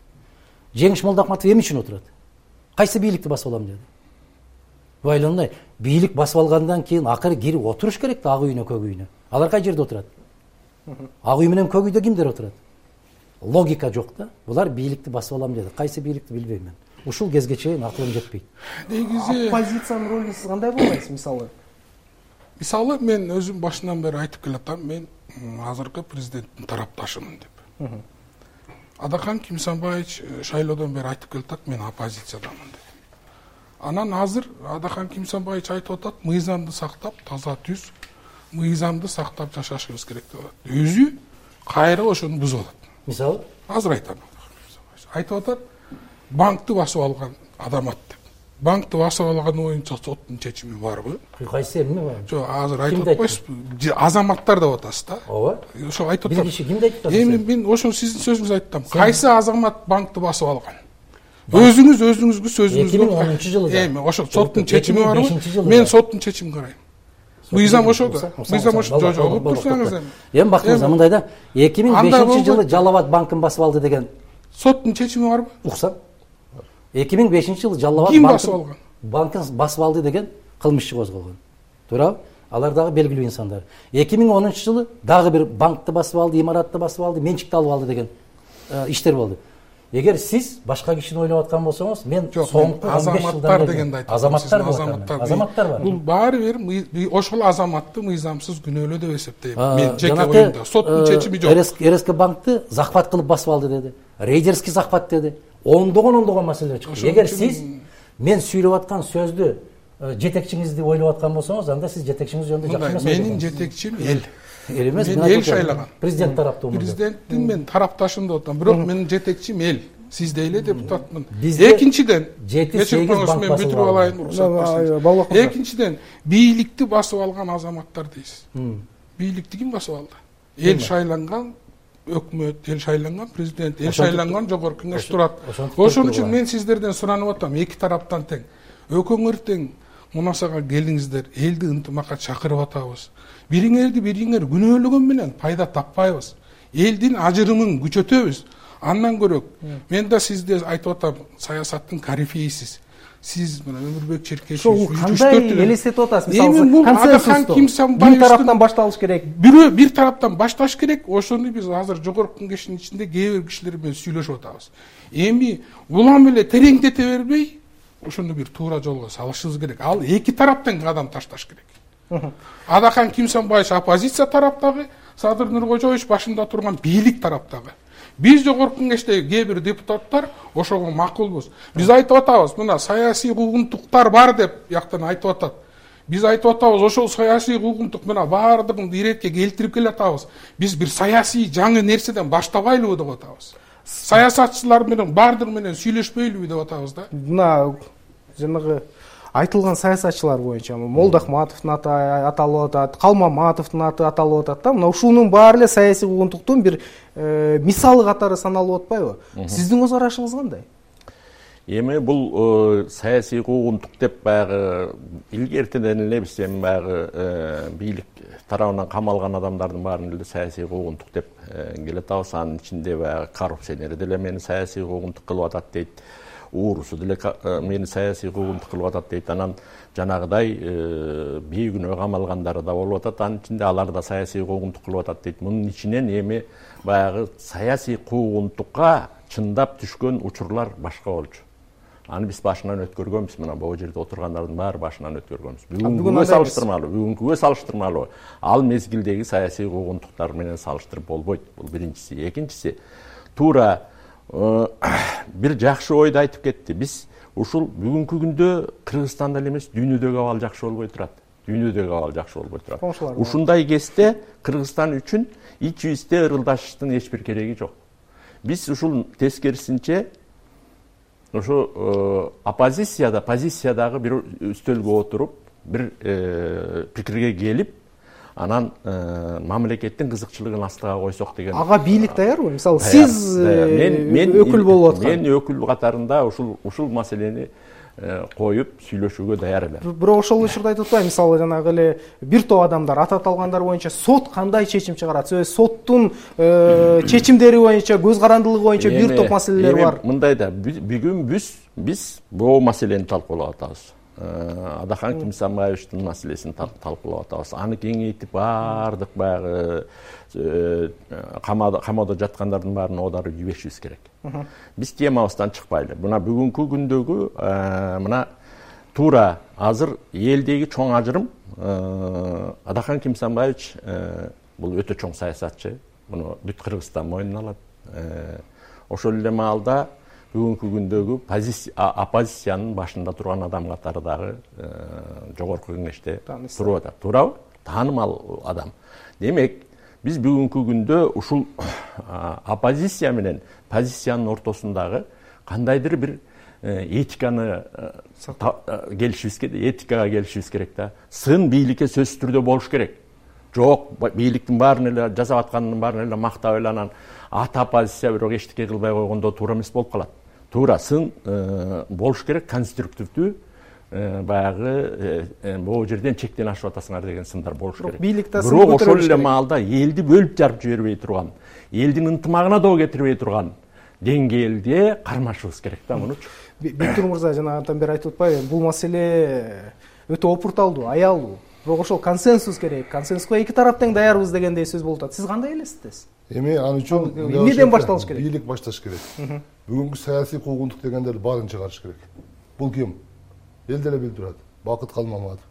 Жеңиш Молдохматов эмне үчүн отурат? Кайсы бийликти басып алам деди? Байланмай, бийлик басып алгандан кийин акыры кирип отуруш керек да ак үйүнө, көк үйүнө. Алар кай жерде отурат? Ак үй менен көк үйдө кимдер отурат? Логика жок да. Булар бийликти басып алам деди. Кайсы бийликти билбейм мен. Ушул кезге чейин акылым жетпейт. Негизи оппозициянын ролун сиз кандай болбайсыз мисалы? Мисалы мен өзүм башынан бери айтып келатам, мен азыркы президенттин тарапташымын деп. Адахан Кимсанбаевич шайлоодон бери айтып келатат, мен оппозициядамын деп. Анан азыр Адахан Кимсанбаевич айтып атат, мыйзамды сактап, таза түз, мыйзамды сактап жашашыбыз керек деп атат. Өзү кайра ошону бузуп атат. Мисалы, азыр айтам. Айтып атат, банкты басып алган адамат деп. Банкты басып алган боюнча соттун чечими барбы? Кайсы эмне бар? Жок, азыр айтып атпайсызбы? Азаматтар деп атасыз да? Ооба. Ошо айтып атат. Бир киши кимди айтып атат? Эми мен ошо сиздин сөзүңүздү айттым. Кайсы азамат банкты басып алган? Өзүңүз өзүңүзгө сөзүңүздү эки миң онунчу жылы. Эми ошо соттун чечими барбы? Мен соттун чечимин карайм. Мыйзам ошо да. Мыйзам ошо. Жок, жок, турсаңыз эми. Эми Бактыбек мырза мындай да, эки миң бешинчи жылы Жалал Абад банкын басып алды деген соттун чечими барбы? Уксам. эки миң бешинчи жылы Жалал Абад ким басып алган? Банкын басып алды деген кылмышчы козголгон. Туурабы? Алар дагы белгилүү инсандар. эки миң онунчу жылы дагы бир банкты басып алды, имаратты басып алды, менчикти алып алды деген иштер болду. Эгер сиз башка кишини ойлоп аткан болсоңуз, мен соңку азаматтар дегенди айтам. Азаматтар бар. Азаматтар бар. Бул баары бир ошол азаматты мыйзамсыз күнөөлүү деп эсептейм. Мен жеке оюмда соттун чечими жок. РСК банкты захват кылып басып алды деди. Рейдерский захват деди. Ондогон ондогон маселелер чыкты. Эгер сиз мен сүйлөп аткан сөздү жетекчиңизди ойлоп аткан болсоңуз, анда сиз жетекчиңиз жөнүндө жакшы эмес. Менин жетекчим эл. Эл эмес, мен эл шайлаган. Президент тараптуу. Президенттин мен тарапташым деп атам. Бирок менин жетекчим эл. Сиз дейле депутатмын. Экинчиден, жети сегиз банк мен бүтүрүп алайын, уруксат берсеңиз. Экинчиден, бийликти басып алган азаматтар дейсиз. Бийликти ким басып алды? Эл шайланган өкмөт, эл шайланган президент, эл шайланган жогорку кеңеш турат. Ошон үчүн мен сиздерден суранып атам, эки тараптан тең. Өкөңөр тең мунасага келиңиздер, элди ынтымакка чакырып атабыз. Бириңерди бириңер күнөөлөгөн менен пайда таппайбыз. Элдин ажырымын күчөтөбүз. Андан көрөк, мен да сизде айтып атам, саясаттын корифейсиз. сиз мына Өмүрбек Черкешев ошол кандай элестетип атасыз? Мисалы консенсусту бир тараптан башталыш керек. Бирөө бир тараптан башташ керек. Ошону биз азыр жогорку кеңештин ичинде кээ бир кишилер менен сүйлөшүп атабыз. Эми улам эле тереңдете бербей, ошону бир туура жолго салышыбыз керек. Ал эки тараптан кадам ташташ керек. Адахан Кимсанбаевич оппозиция тараптагы, Садыр Нуркожоевич башында турган бийлик тараптагы. Биз жогорку кеңеште кээ бир депутаттар ошого макулбуз. Биз айтып атабыз, мына саясий куугунтуктар бар деп жактан айтып атат. Биз айтып атабыз, ошол саясий куугунтук мына баардыгын иретке келтирип келатабыз. Биз бир саясий жаңы нерседен баштабайлыбы деп атабыз. Саясатчылар менен баардыгы менен сүйлөшпөйлүбү деп атабыз да. Мына жанагы айтылган саясатчылар боюнча Молдахматовдун аты аталып атат, Калмаматовдун аты аталып атат да. Мына ушунун баары эле саясий куугунтуктун бир мисалы катары саналып атпайбы? Сиздин көз карашыңыз кандай? Эми бул саясий куугунтук деп баягы илгертеден эле биз эми баягы бийлик тарабынан камалган адамдардын баарын эле саясий куугунтук деп келатабыз. Анын ичинде баягы коррупционер деле мени саясий куугунтук кылып атат дейт. Уурусу деле мени саясий куугунтук кылып атат дейт. Анан жанагыдай бейгүнөө камалгандары да болуп атат. Анын ичинде алар да саясий куугунтук кылып атат дейт. Мунун ичинен эми баягы саясий куугунтукка чындап түшкөн учурлар башка болчу. Аны биз башынан өткөргөнбүз, мына бул жерде отургандардын баары башынан өткөргөнбүз. Бүгүнкүгө салыштырмалуу, бүгүнкүгө салыштырмалуу. Ал мезгилдеги саясий куугунтуктар менен салыштырып болбойт. Бул биринчиси. Экинчиси, туура бир жакшы ойду айтып кетти. Биз ушул бүгүнкү күндө Кыргызстанда эле эмес, дүйнөдөгү абал жакшы болбой турат. Дүйнөдөгү абал жакшы болбой турат. Ушундай кезде Кыргызстан үчүн ич үстө ырылдашыштын эч бир кереги жок. Биз ушул тескерисинче ошо оппозицияда, позициядагы бир үстөлгө отуруп, бир пикирге келип, анан мамлекеттин кызыкчылыгын астыга койсок деген. Ага бийлик даярбы? Мисалы сиз өкүл болуп аткан. Мен өкүл катарында ушул ушул маселени коюп сүйлөшүүгө даяр элем. Бирок ошол учурда айтып атпайбы, мисалы жанагы эле бир топ адамдар ат аталгандар боюнча сот кандай чечим чыгарат? Себеби соттун чечимдери боюнча, көз карандылыгы боюнча бир топ маселелер бар. Мындай да, бүгүн биз биз бул маселени талкуулап атабыз. Адахан Кимсанбаевичтин маселесин талкуулап атабыз. Аны кеңейтип баардык баягы камоодо жаткандардын баарын оодарып жиберишибиз керек. Биз темабыздан чыкпайлы. Мына бүгүнкү күндөгү мына туура азыр элдеги чоң ажырым Адахан Кимсанбаевич бул өтө чоң саясатчы. Муну бүт Кыргызстан мойнуна алат. Ошол эле маалда бүгүнкү күндөгү оппозициянын башында турган адам катары дагы жогорку кеңеште туруп атат. Туурабы? Таанымал адам. Демек, биз бүгүнкү күндө ушул оппозиция менен позициянын ортосундагы кандайдыр бир этиканы келишибиз керек, этикага келишибиз керек да. Сын бийликке сөзсүз түрдө болуш керек. Жок, бийликтин баарын эле жасап атканын баарын эле мактап эле анан ат оппозиция бирок эчтеке кылбай койгондо туура эмес болуп калат. Туура сын болуш керек, конструктивдүү баягы бул жерден чектен ашып атасыңар деген сындар болуш керек. Бирок ошол эле маалда элди бөлүп жарып жибербей турган, элдин ынтымагына доо кетирбей турган деңгээлде кармашыбыз керек да мунучу. Биктур мырза жанагынтан бери айтып атпайбы, бул маселе өтө опурталдуу, аялдуу. Бирок ошол консенсус керек. Консенсуска эки тараптан даярбыз дегендей сөз болуп атат. Сиз кандай элестетесиз? Эми аны үчүн эмнеден башталыш керек? Бийлик башташ керек. Бүгүнкү саясий куугунтук дегендерди баарын чыгарыш керек. Бул ким? Эл деле билип турат. Бакыт Калмаматов,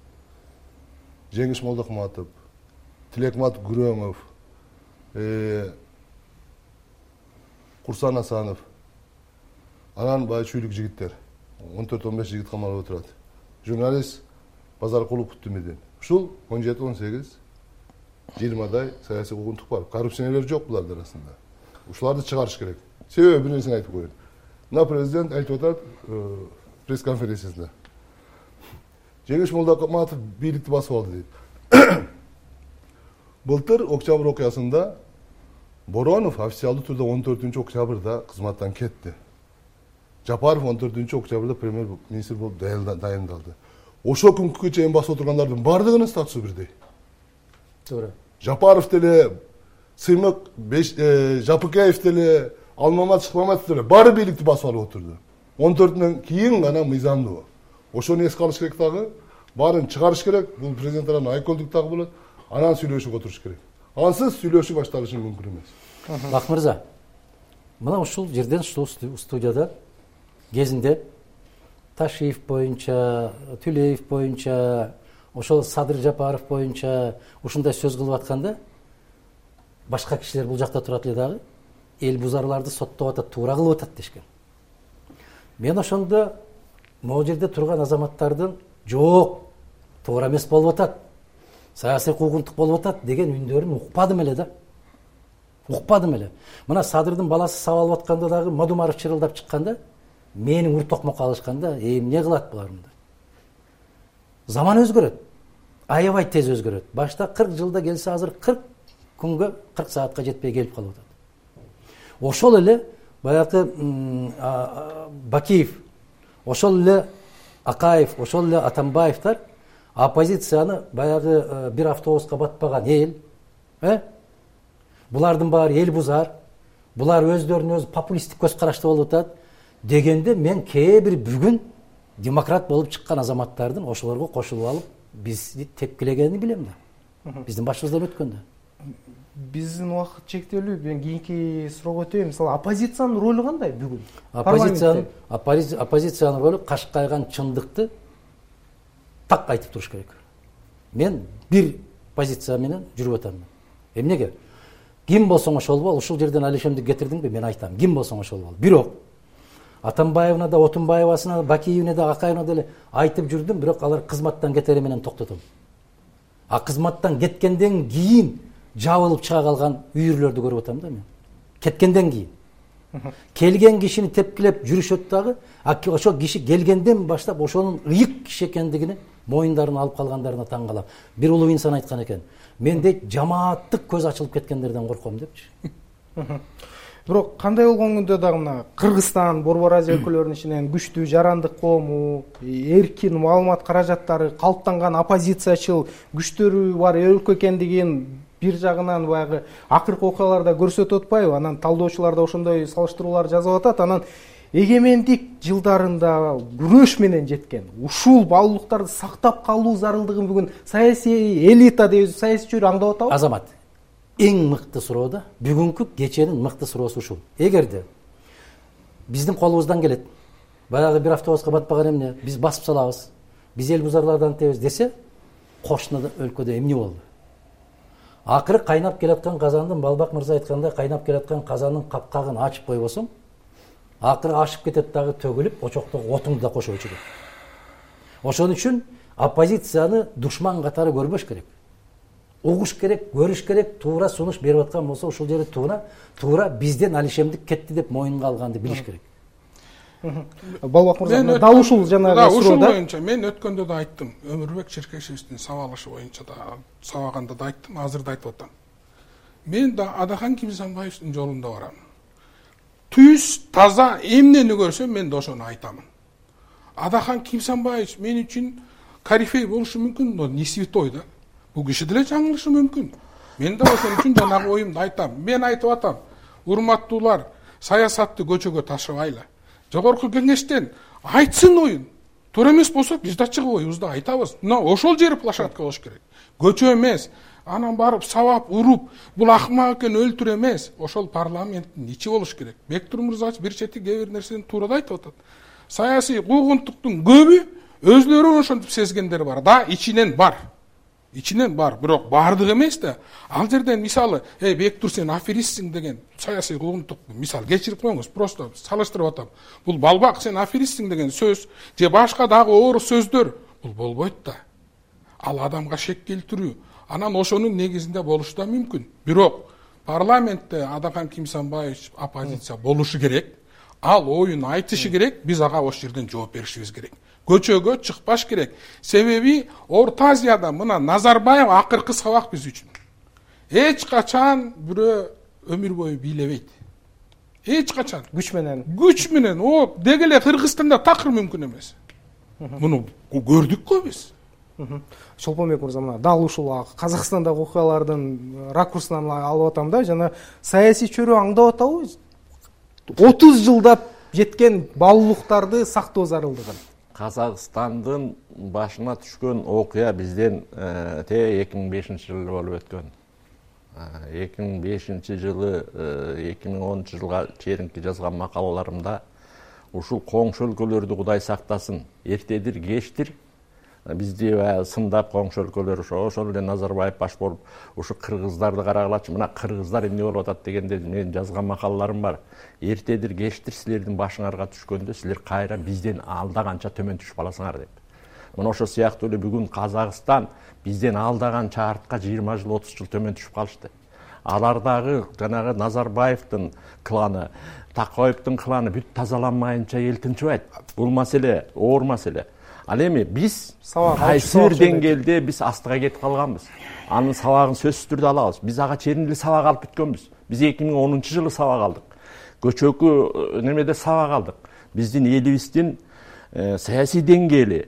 Жеңиш Молдахматов, Тилекмат Күрөңов, Курсан Асанов. Анан бай чүйлүк жигиттер. он төрт он беш жигит камалып отурат. Журналист Базаркулов Куттумидин. Ушул он жети он сегиз жыйырмадай саясий куугунтук бар. Коррупционерлер жок булардын арасында. Ушуларды чыгарыш керек. Себеби бир нерсени айтып коеюн. Мына президент айтып атат пресс-конференциясында. Жеңиш Молдахматов бийликти басып алды дейт. Былтыр октябрь окуясында Боронов официалдуу түрдө он төртүнчү октябрда кызматтан кетти. Жапаров он төртүнчү октябрда премьер-министр болуп дайындалды. Ошол күнгө чейин басып отургандардын бардыгынын статусу бирдей. Туура. Жапаров деле, Сыймык, Жапыкеев деле, Алмамат Шыкмаматов деле баары бийликти басып алып отурду. он төртүнөн кийин гана мыйзамдуу. ошону эске алыш керек дагы. Баарын чыгарыш керек. Бул президенттин айкөлдүк дагы болот. Анан сүйлөшүп отуруш керек. Ансыз сүйлөшүү башталышы мүмкүн эмес. Бак мырза, мына ушул жерден ушул студияда кезинде Ташиев боюнча, Түлеев боюнча, ошол Садыр Жапаров боюнча ушундай сөз кылып атканда башка кишилер бул жакта турат эле дагы эл бузарларды соттоп атат, туура кылып атат дешкен. Мен ошондо могу жерде турган азаматтардын жок, туура эмес болуп атат, саясий куугунтук болуп атат деген үндөрүн укпадым эле да. Укпадым эле. Мына Садырдын баласы сабалып атканда дагы Мадумаров чырылдап чыкканда менин ур токмокко алышканда, "Эй, эмне кылат булар мындай?" Заман өзгөрөт. Аябай тез өзгөрөт. Башта кырк жылда келсе, азыр кырк күнгө, кырк саатка жетпей келип калып атат. Ошол эле баягы Бакиев, ошол эле Акаев, ошол эле Атамбаевтар оппозицияны баягы бир автобуска батпаган эл, э? Булардын баары эл бузар, булар өздөрүнүн өзү популисттик көз карашты болуп атат дегенде мен кээ бир бүгүн демократ болуп чыккан азаматтардын ошолорго кошулуп алып бизди тепкилегенин билем да. Биздин башыбыздан өткөндө. Биздин убакыт чектелүү. Мен кийинки суроого өтөйм. Мисалы, оппозициянын ролу кандай бүгүн? Оппозициянын оппозициянын ролу кашкайган чындыкты так айтып туруш керек. Мен бир позиция менен жүрүп атам. Эмнеге? Ким болсоң ошол бол, ушул жерден Алишемди кетирдиңби, мен айтам. Ким болсоң ошол бол. Бирок Атамбаевна да, Отунбаевасына, Бакиевне да, Акаевна деле айтып жүрдүм, бирок алар кызматтан кетери менен токтотом. А кызматтан кеткенден кийин жабылып чыга калган үйүрлөрдү көрүп атам да мен. Кеткенден кийин. Келген кишини тепкилеп жүрүшөт дагы, а ошол киши келгенден баштап ошонун ыйык киши экендигини моюндарын алып калгандарына таң калам. Бир улуу инсан айткан экен. Мен дейт жамааттык көз ачылып кеткендерден корком депчи. Бирок кандай болгон күндө дагы мына Кыргызстан, Борбор Азия өлкөлөрүнүн ичинен күчтүү жарандык коому, эркин маалымат каражаттары, калыптанган оппозициячыл күчтөрү бар өлкө экендигин бир жагынан баягы акыркы окуяларда көрсөтүп атпайбы? Анан талдоочулар да ошондой салыштыруулар жазып атат. Анан эгемендик жылдарында күрөш менен жеткен ушул баалуулуктарды сактап калуу зарылдыгын бүгүн саясий элита дейбиз, саясатчылар аңдап атабы? Азамат, эң мыкты суроо да, бүгүнкү кеченин мыкты суроосу ушул. Эгерде биздин колубуздан келет, баягы бир автобуска батпаган эмне, биз басып салабыз, биз эл бузарлардан тебиз десе, кошуна өлкөдө эмне болду? Акыры кайнап келаткан казандын, Балбак мырза айткандай, кайнап келаткан казандын капкагын ачып койбосоң, акыры ашып кетет дагы, төгүлүп, очоктогу отуңду да кошо өчүрөт. Ошон үчүн оппозицияны душман катары көрбөш керек. Угуш керек, көрүш керек, туура сунуш берип аткан болсо, ушул жерде туура, туура бизден Алишемдик кетти деп моюнга алганды билиш керек. Балбак мырза, дал ушул жанагы ушул боюнча мен өткөндө да айттым. Өмүрбек Черкешевдин сабалышы боюнча да сабаганда да айттым, азыр да айтып атам. Мен да Адахан Кимсанбаевдин жолунда барам. Түз, таза эмнени көрсөм мен да ошону айтамын. Адахан Кимсанбаев мен үчүн корифей болушу мүмкүн, но не святой да. Бул киши деле жаңылышы мүмкүн. Мен да ошон үчүн жанагы оюмду айтам. Мен айтып атам, урматтуулар, саясатты көчөгө ташыбайлы. Жогорку кеңештен айтсын оюн. Туура эмес болсо биз да чыгып оюбузду айтабыз. Мына ошол жери площадка болуш керек. Көчө эмес, анан барып сабап, уруп, бул акмак экен өлтүр эмес. Ошол парламенттин ичи болуш керек. Бектур мырза бир чети кээ бир нерсени туура да айтып атат. Саясий куугунтуктун көбү өзлөрү ошентип сезгендер бар да, ичинен бар. Ичинен бар, бирок бардыгы эмес да. Ал жерден мисалы, "Эй, Бектур, сен аферистсиң" деген саясий куугунтук мисал кечирип коюңуз, просто салыштырып атам. Бул Балбак, сен аферистсиң деген сөз же башка дагы оор сөздөр бул болбойт да. Ал адамга шек келтирүү, анан ошонун негизинде болушу да мүмкүн. Бирок парламентте Адахан Кимсанбаев оппозиция болушу керек. Ал оюн айтышы керек, биз ага ошол жерден жооп беришибиз керек. Көчөгө чыкпаш керек. Себеби Орто Азияда мына Назарбаев акыркы сабак биз үчүн. Эч качан бирөө өмүр бою бийлебейт. Эч качан. Күч менен. Күч менен. О, деги эле Кыргызстанда такыр мүмкүн эмес. Муну көрдүк го биз. Шолпонбек мырза, мына дал ушул Казакстандагы окуялардын ракурсунан алып атам да, жана саясий чөрү аңдап атабы? отуз жылдап жеткен баалуулуктарды сактоо зарылдыгын Казакстандын башына түшкөн окуя бизден те эки миң бешинчи жылы болуп өткөн. эки миң бешинчи жылы эки миң онунчу жылга чейинки жазган макалаларымда ушул коңшу өлкөлөрдү Кудай сактасын, эртедир кечтир бизди сындап коңшу өлкөлөр ошол эле Назарбаев баш болуп ушу кыргыздарды карагылачы, мына кыргыздар эмне болуп атат дегенде мен жазган макалаларым бар. Эртедир кечтир силердин башыңарга түшкөндө силер кайра бизден алда канча төмөн түшүп каласыңар деп. Мына ошол сыяктуу эле бүгүн Казакстан бизден алда канча артка жыйырма жыл отуз жыл төмөн түшүп калышты. Алардагы жанагы Назарбаевдин кланы, Такаевдин кланы бүт тазаланмайынча эл тынчыбайт. Бул маселе оор маселе. Ал эми биз кайсы бир деңгээлде биз астыга кетип калганбыз. Анын сабагын сөзсүз түрдө алабыз. Биз ага чейин эле сабак алып бүткөнбүз. Биз эки миң онунчу жылы сабак алдык. Көчөкү немеде сабак алдык. Биздин элибиздин саясий деңгээли,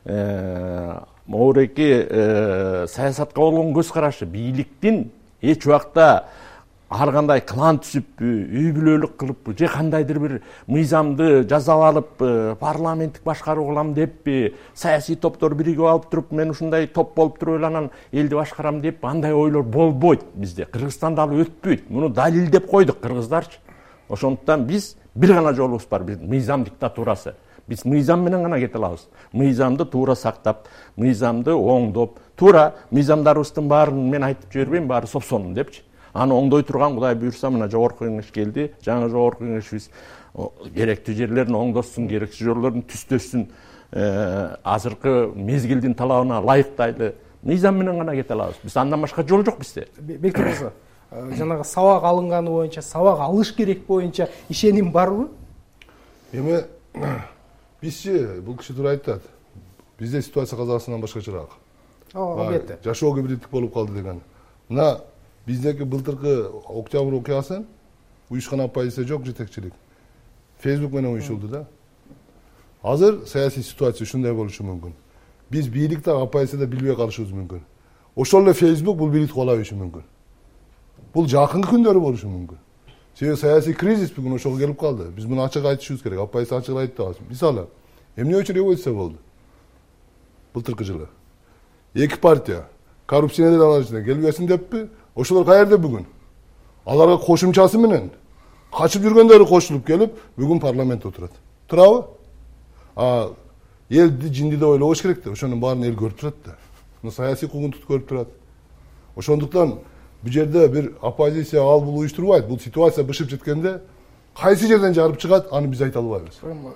моореки саясатка болгон көз карашы, бийликтин эч убакта ар кандай клан түзүп, үй бүлөлүк кылып, же кандайдыр бир мыйзамды жасап алып, парламенттик башкаруу кылам деппи, саясий топтор биригип алып туруп, мен ушундай топ болуп туруп эле анан элди башкарам деп, андай ойлор болбойт бизде. Кыргызстанда ал өтпөйт. Муну далилдеп койдук кыргыздарчы. Ошондуктан биз бир гана жолубуз бар, биз мыйзам диктатурасы. Биз мыйзам менен гана кете алабыз. Мыйзамды туура сактап, мыйзамды оңдоп, туура мыйзамдарыбыздын баарын мен айтып жибербейм, баары сопсонун депчи. Аны оңдой турган Кудай буйрса мына жогорку кеңеш келди. Жаңы жогорку кеңешибиз керектүү жерлерин оңдосун, керексиз жерлерин түздөсүн, азыркы мезгилдин талабына ылайыктайлы мыйзам менен гана кете алабыз. Биз андан башка жол жок бизде. Бектур мырза, жанагы сабак алынганы боюнча, сабак алыш керек боюнча ишеним барбы? Эми бизчи бул киши туура айтат. Бизде ситуация Казакстандан башкачараак. Албетте. Жашоо гибриддик болуп калды деген. Мына биздеки былтыркы октябрь окуясы уюшкан оппозиция жок, жетекчилик. Facebook менен уюшулду да. Азыр саясий ситуация ушундай болушу мүмкүн. Биз бийликте оппозицияда билбей калышыбыз мүмкүн. Ошол эле Facebook бул бийликти колой бериши мүмкүн. Бул жакынкы күндөрү болушу мүмкүн. Себеби саясий кризис бүгүн ошого келип калды. Биз муну ачык айтышыбыз керек. Оппозиция ачык айтты. Мисалы, эмне үчүн революция болду? Былтыркы жылы. Эки партия коррупционерлер алар ичинде келбесин деппи? Ошолор каерде бүгүн? Аларга кошумчасы менен качып жүргөндөрү кошулуп келип, бүгүн парламентте отурат. Турабы? А элди жинди деп ойлобош керек да. Ошонун баарын эл көрүп турат да. Мына саясий куугунтукту көрүп турат. Ошондуктан бул жерде бир оппозиция ал бул уюштурбайт. Бул ситуация бышып жеткенде кайсы жерден жарып чыгат, аны биз айта албайбыз.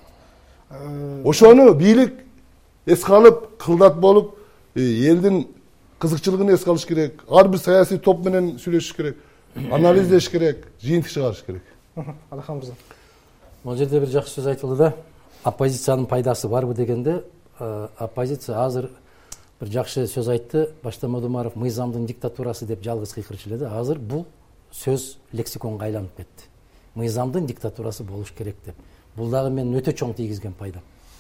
Ошону бийлик эске алып, кылдат болуп, элдин кызыкчылыгын эске алыш керек. Ар бир саясий топ менен сүйлөшүш керек. Анализдеш керек, жыйынтык чыгарыш керек. Адахан мырза. Бул жерде бир жакшы сөз айтылды да. Оппозициянын пайдасы барбы дегенде, оппозиция азыр бир жакшы сөз айтты. Башта Модумаров мыйзамдын диктатурасы деп жалгыз кыйкырчу эле. Азыр бул сөз лексиконго айланып кетти. Мыйзамдын диктатурасы болуш керек деп. Бул дагы менин өтө чоң тийгизген пайдам.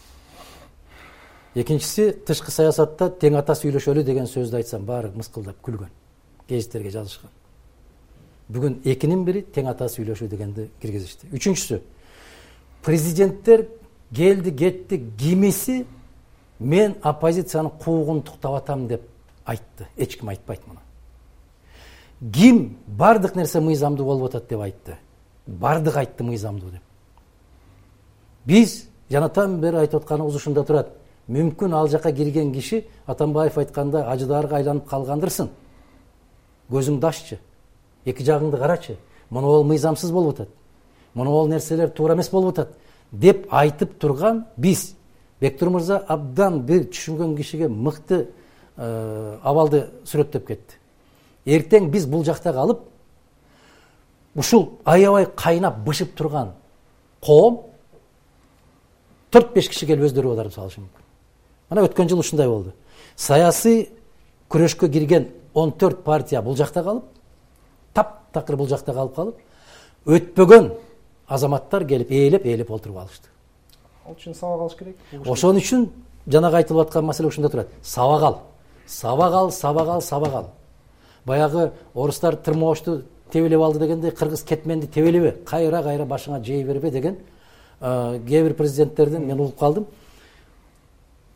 Экинчиси, тышкы саясатта тең ата сүйлөшөлү деген сөздү айтсам, баары мыскылдап күлгөн. Гезиттерге жазышкан. Бүгүн экинин бири тең ата сүйлөшүү дегенди киргизишти. Үчүнчүсү, президенттер келди, кетти, кимиси мен оппозициянын куугун туктап атам деп айтты. Эч ким айтпайт муну. Ким бардык нерсе мыйзамдуу болуп атат деп айтты. Бардык айтты мыйзамдуу деп. Биз жанатан бери айтып атканыбыз ушунда турат. Мүмкүн ал жака кирген киши Атамбаев айтканда ажыдарга айланып калгандырсың. Көзүңдү аччы. Эки жагыңды карачы. Муну ол мыйзамсыз болуп атат. Муну ол нерселер туура эмес болуп атат деп айтып турган биз. Бектур мырза абдан бир түшүнгөн кишиге мыкты абалды сүрөттөп кетти. Эртең биз бул жакта калып, ушул аябай кайнап бышып турган коом төрт беш киши келип өздөрү аударып салышы мүмкүн. Мына өткөн жыл ушундай болду. Саясий күрөшкө кирген он төрт партия бул жакта калып, таптакыр бул жакта калып калып, өтпөгөн азаматтар келип ээлеп-ээлеп олтуруп алышты. Ал үчүн сабак алыш керек. Ошон үчүн жанагы айтылып аткан маселе ушунда турат. Сабак ал. Сабак ал, сабак ал, сабак ал. Баягы орустар тырмоошту тебелеп алды дегенде, кыргыз кетменди тебелебе, кайра-кайра башыңа жей бербе деген кээ бир президенттердин мен угуп калдым.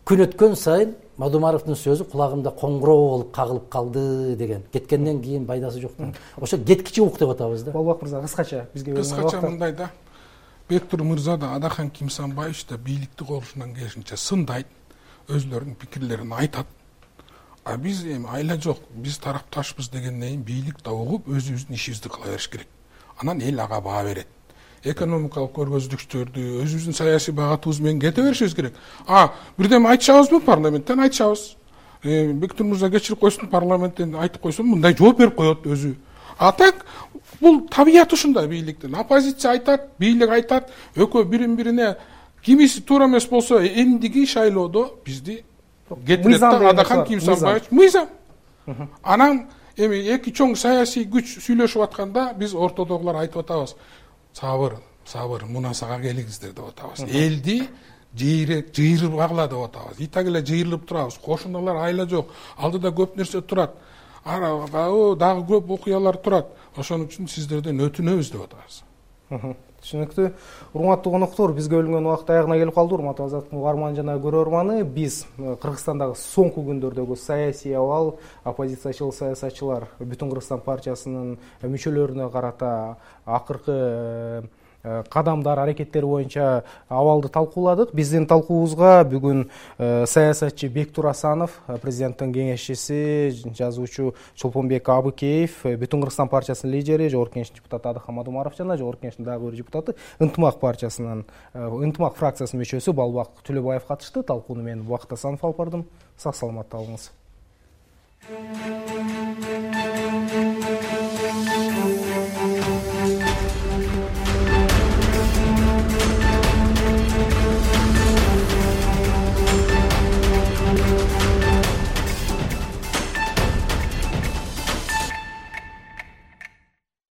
күн өткөн сайын Мадумаровдун сөзү кулагымда коңгуроо болуп кагылып калды деген. Кеткенден кийин пайдасы жок деген. Ошо кеткичи ук деп атабыз да. Болбок мырза кыскача бизге кыскача мындай да. Бектур мырза да Адахан Кимсанбаевич да бийликти колушунан келишинче сындайт, өзлөрүнүн пикирлерин айтат. А биз эми айла жок, биз тарапташпыз дегенден кийин бийлик да угуп өзүбүздүн ишибизди кыла бериш керек. Анан эл ага баа берет. Экономикалык көргөзүлүктөрдү өзүбүздүн саясий багатыбыз менен кете беришибиз керек. А бирдеме айтышабызбы парламенттен айтышабыз. Бектур мырза кечирип койсун, парламенттен айтып койсун, мындай жооп берип коет өзү. А так бул табият ушундай бийликтин. Оппозиция айтат, бийлик айтат, экөө бирин-бирине кимиси туура эмес болсо эндиги шайлоодо бизди кетирет да Адахан Кимсанбаевич мыйзам. Анан эми эки чоң саясий күч сүйлөшүп атканда биз ортодогулар айтып атабыз. Сабыр, сабыр, мунасага келиңиздер деп атабыз. Элди жыйрып, жыйрып агыла деп атабыз. Итак эле жыйрылып турабыз. Кошуналар айла жок. Алдыда көп нерсе турат. Ара дагы көп окуялар турат. Ошон үчүн сиздерден өтүнөбүз деп атабыз. Түшүнүктүү. Урматтуу коноктор, бизге бөлүнгөн убакыт аягына келип калды. Урматтуу азаттык угарман жана көрөрманы, биз Кыргызстандагы соңку күндөрдөгү саясий абал, оппозициячыл саясатчылар Бүтүн Кыргызстан партиясынын мүчөлөрүнө карата акыркы кадамдар, аракеттери боюнча абалды талкууладык. Биздин талкуубузга бүгүн саясатчы Бектур Асанов, президенттин кеңешчиси, жазуучу Чолпонбек Абыкеев, Бүтүн Кыргызстан партиясынын лидери, жогорку кеңештин депутаты Адахан Мадумаров жана жогорку кеңештин дагы бир депутаты, Ынтымак партиясынын, Ынтымак фракциясынын мүчөсү Балбак Төлөбаев катышты. Талкууну мен Убакыт Асанов алып бардым. Сак саламатта болуңуз.